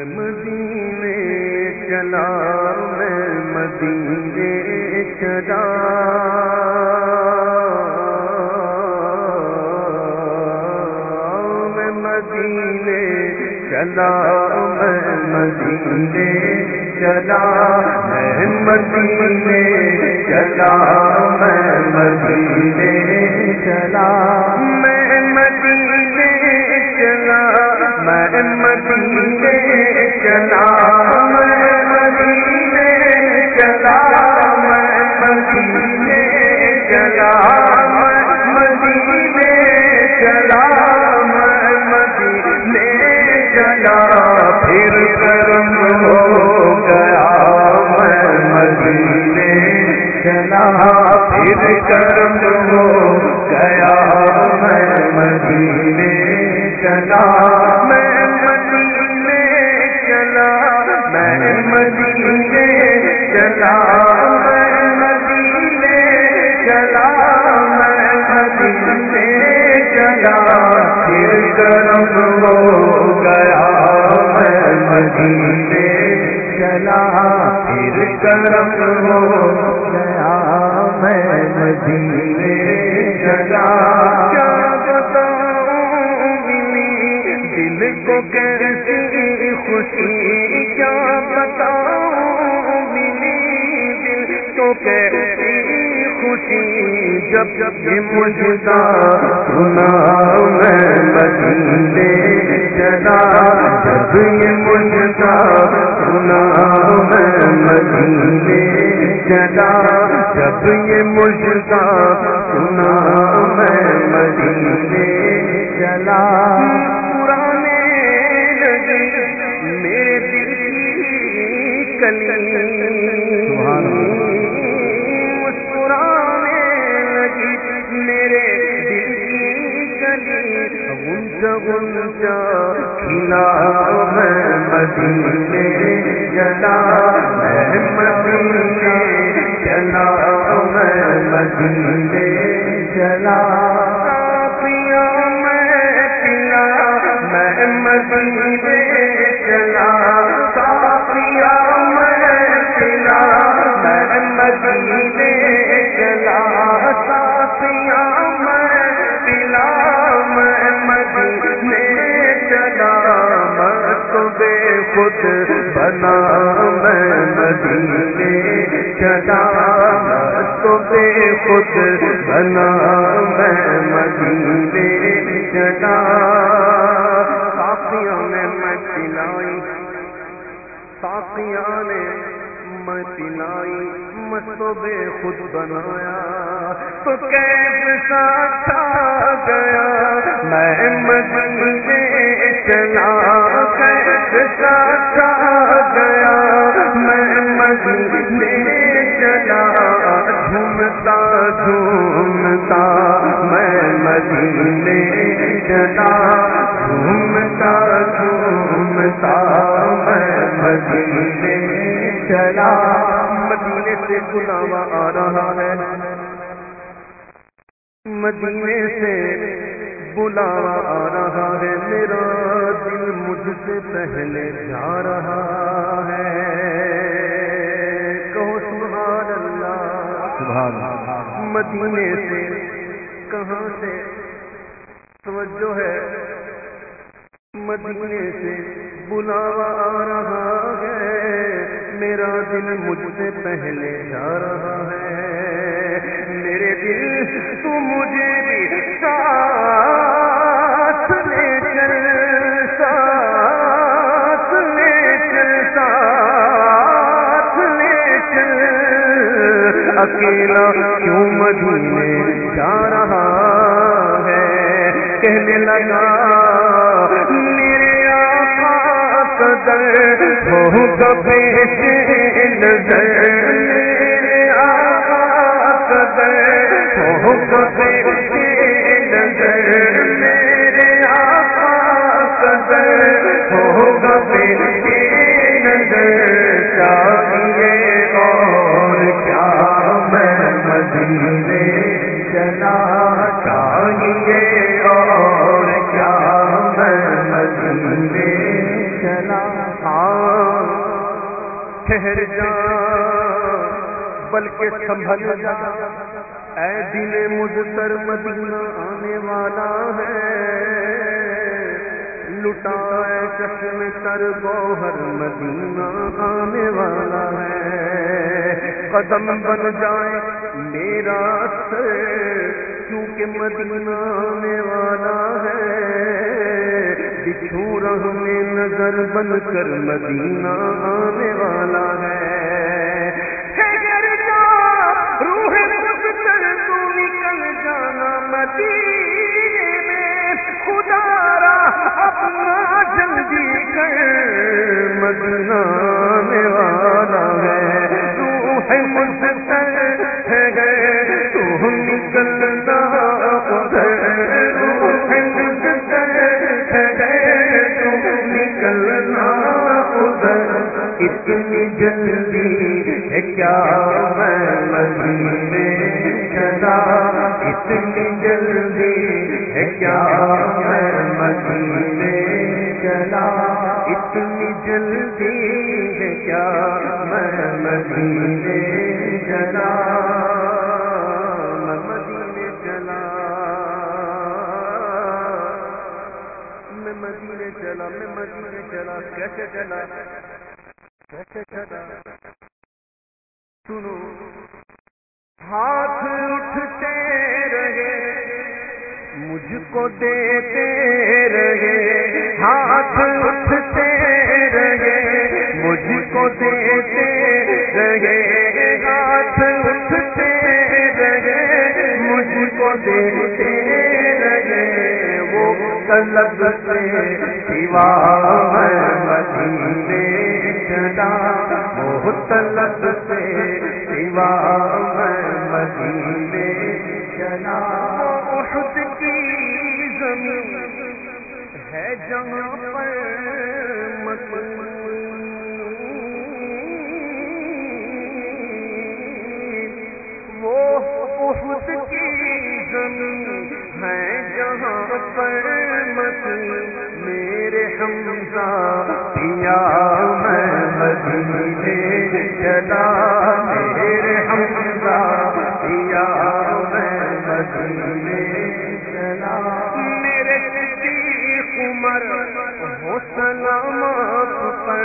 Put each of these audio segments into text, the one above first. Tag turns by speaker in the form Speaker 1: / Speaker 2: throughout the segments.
Speaker 1: مدینے چلا میں مدینے چلا میں مدینے چلا میں مدینے چلا میں مدینے چلا میں مدینے چلا میں مدینے چلا میں مدینے چلا میں مدینے چلا میں مدینے چلا میں مدینے چلا میں مدینے چلا پھر کرم ہو گیا میں مدینے چلا پھر کرم ہو گیا میں مدینے چلا میں مدینے چلا میں مدینے چلا میں مدینے چلا میں مدینے چلا پھر کرم ہو گیا میں مدینے چلا پھر کرم ہو گیا میں مدینے چلا دل کو کیسی خوشی کیا بتاؤں ملی دل کو کیسی خوشی جب جب یہ مجھتا سنا میں مدینے چلا جب یہ مجھتا سنا میں مدینے چلا جب یہ مجھتا سنا میں مدینے چلا پرانے لگے میرے دل کی کلی مسکرانے لگی میرے دل کی کلی غنچہ غنچہ کھلا میں مدینے چلا میں مدینے چلا میں مدینے چلا مدینے چلا صافیہ میں پلا میں مدینے چلا صافیہ میں پلا میں مدینے چلا مست بے خود بنا میں مدینے چلا مست بے خود بنا میں مدینے چلا میں پلائی ساقیاں نے میں پلائی مست بے خود بنایا تو کیسا چھا گیا میں مدینے چلا کیسا چھا گیا میں مدینے چلا جھومتا جھومتا میں مدینے چلا جھومتا جھومتا میں مدینے چلا مدینے سے بلاوا آ رہا ہے مدینے سے بلاوا آ رہا ہے میرا دل مجھ سے پہلے جا رہا ہے کہو سبحان اللہ سبحان اللہ مدینے سے کہاں سے توجہ ہے مدینے سے بلاوا آ رہا ہے میرا دل مجھ سے پہلے جا رہا ہے میرے دل تو مجھے بھی ساتھ لے چل ساتھ لے چل ساتھ لے چل اکیلا کیوں مدینے جا رہا ہے کہنے لگا میرے آقا قدر ہوگا پیش نظر میرے آقا قدر ہوگا پیش نظر میرے آقا قدر ہوگا پیش نظر چاہیے اور کیا میں مدینے چلا چاہیے اور کیا میں مدینے چلا ہاں ٹھہر جا بلکہ سنبھل جا، اے دل مضطر مدینہ آنے والا ہے، لٹا اے چشم تر گوہر مدینہ آنے والا ہے، قدم بن جائے میرا سر کیونکہ مدینہ آنے والا ہے، بچھو راہ میں نظر بن کر مدینہ آنے والا ہے، روح مضطر تو نکل جانا مدینے میں، خدا را اپنا جلدی کر مدینہ آنے والا ہے، روح مضطر ہے گئے تو نکلنا ادھر، روح مضطر ہے گئے تو نکلنا ادھر، اتنی جلدی ہے کیا میں مدینے چلا، اتنی جلدی ہے کیا میں مدینے چلا، اتنی جلدی ہے کیا میں مدینے چلا، میں مدینے چلا، میں مدینے چلا، میں مدینے چلا، کیسے چلا کیسے چلا، سنو ہاتھ اٹھتے رہے مجھ کو دیتے رہے، ہاتھ اٹھتے رہے مجھ کو دیتے رہے، ہاتھ اٹھتے رہے مجھ کو دیتے رہے، وہ طلب سے سوا میں مدینے چلا، وہ طلب سے سوا میں مدینے چلا، وہ احد کی زمین ہے جہاں پر مقیم، وہ احد کی زمین ہے جہاں پر مقیم، میرے حمزہ پیا میں مدینے چلا، میرے حمزہ پیا میں مدینے چلا، میرے صدیق عمر ہو سلام آپ پر،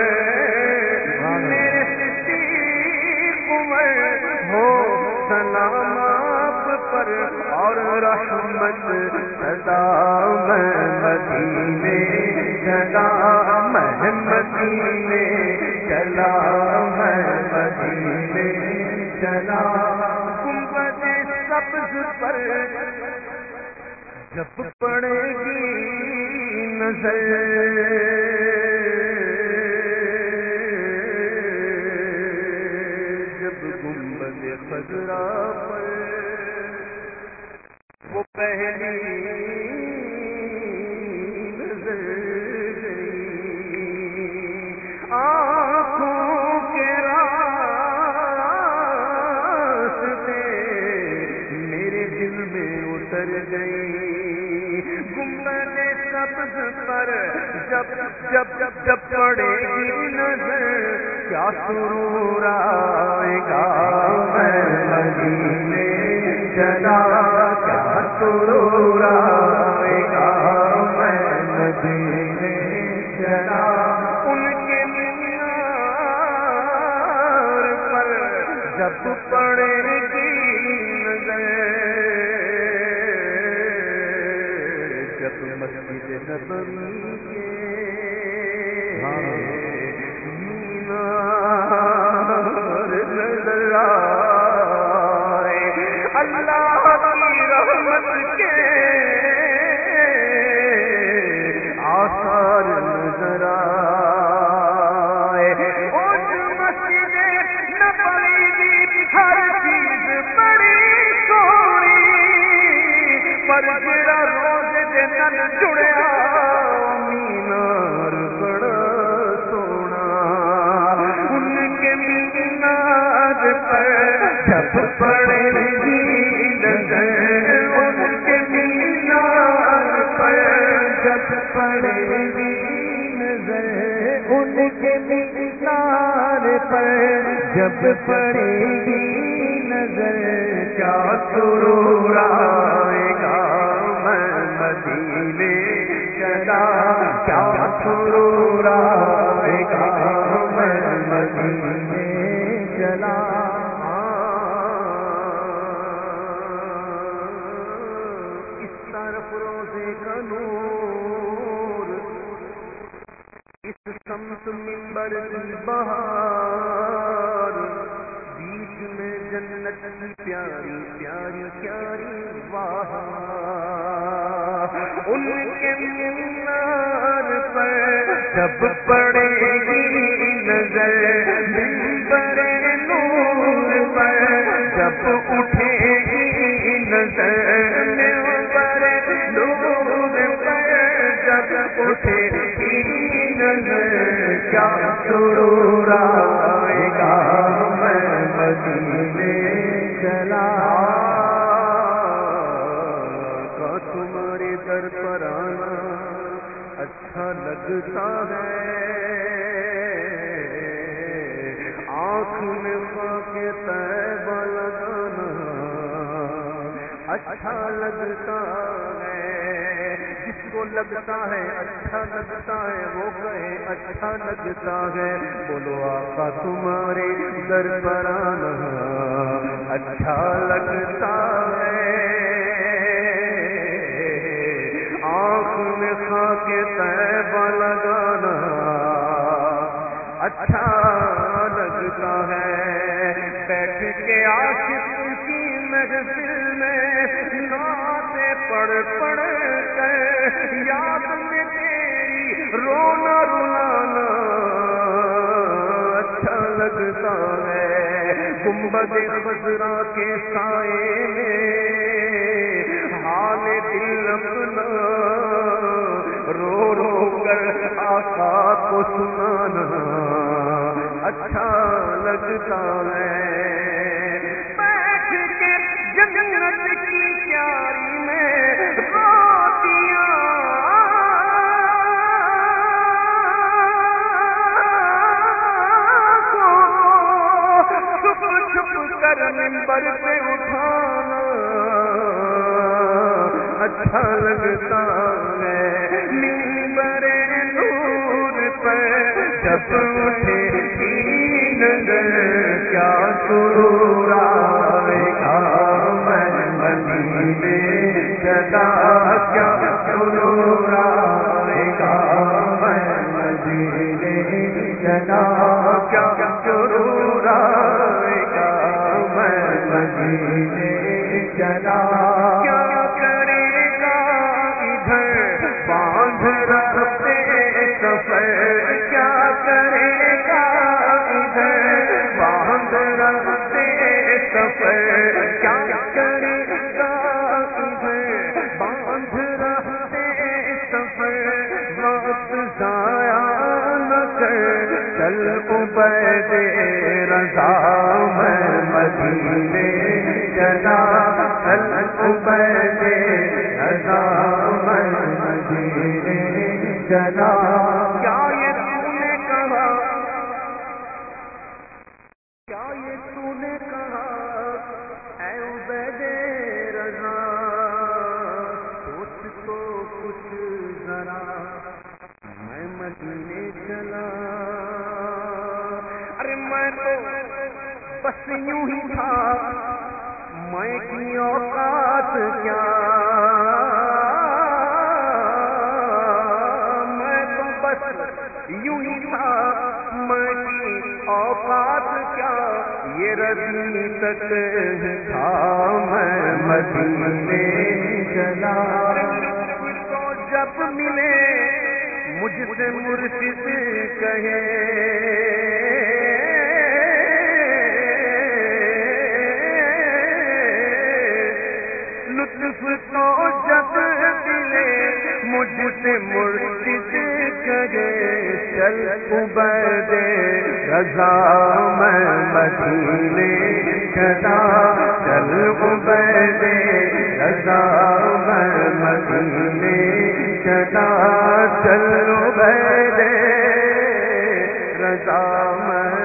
Speaker 1: میرے صدیق عمر ہو سلام آپ پر، اور رحمت صدا میں مدینے چلا، میں مدینے چلا، میں مدینے چلا، گنبد سبز پر جب پڑے گی نظر، جب گنبد خضرا پر وہ پہلی نظر گئی، آنکھوں کے راستے میرے دل میں اتر گئی، گنبد سبز پر جب جب جب جب پڑے گی نظر، کیا سرور آئے گا میں مدینے چلا، کیا سرور آئے گا میں مدینے چلا، ان کے مینار پر جب پڑے گی نظر، جب مسجد نبوی کے مینار نظر آئے، اللہ کی رحمت کے آثار نظر آئے، اس مسجد نبوی کی ہر چیز بڑی سونی، پر جڑا روز دے نال جڑیا مینار بڑا سونا، ان کے مینار پر جب پڑے گی نظر، ان کے مینار پر جب پڑے گی نظر، ان کے مینار پر جب پڑے گی نظر کیا سرور آئے گا میں مدینے چلا کیا سرور آئے گا میں مدینے چلا اس طرف روزے کا نور اس سمت منبر کی بہار بیچ میں جنت کی پیاری پیاری پیاری واہ ان کے مینار پر جب پڑے گی نظر منبر نور پر جب اٹھے گی نظر منبر نور پر جب اٹھے گی نظر کیا سرور آئے گا میں مدینے چلا کا تمہارے در پر آنا اچھا لگتا ہے آنکھ میں خاک طیبہ لگانا اچھا لگتا ہے جس کو لگتا ہے اچھا لگتا ہے وہ کہے اچھا لگتا ہے بولو آقا تمہارے در پر آنا اچھا لگتا ہے آنکھ میں خاک طیبہ لگانا اچھا لگتا ہے بیٹھ کے عاشق کی محفل میں نعتیں پڑھ پڑھ کر یاد میں تیری رونا رلانا اچھا لگتا ہے گنبد خضرا کے سائے میں حال دل اپنا رو رو کر آقا کو سنانا اچھا لگتا ہے بیٹھ کے جنت کی کیاری میں روٹیاں چھپ چھپ کر منبر پہ اٹھانا اچھا لگتا ہے منبر نور پر جب اٹھے گی نظر کیا سرور آئے گا میں مدینے چلا کیا سرور آئے گا میں مدینے چلا کیا سرور آئے گا میں مدینے چلا کیا کرے گا ادھر باندھ رکھتے سفر کیا کرے گا ادھر باندھ رکھتے سفر کیا کرے گا ادھر باندھ رکھتے سفر وقت ضائع نہ کر چل عبید رضا میں مدینے چلا چل عبید رضا میں مدینے چلا کیا یہ تو نے کہا کیا یہ تو نے کہا اے عبید رضا سوچ تو کچھ ذرا میں مدینے چلا ارے میں تو بس یوں ہی تھا میں کی اوقات کیا میں تو بس یوں ہی تھا میں کی اوقات کیا یہ رضی تک تھا میں مدینے چلا تو جب ملے مجھ سے مرشد کہے لطف تو جب ملے مجھ سے مرشد کہے چل عبید رضا میں مدینے چلا چل عبید رضا میں مدینے چلا چل عبید رضا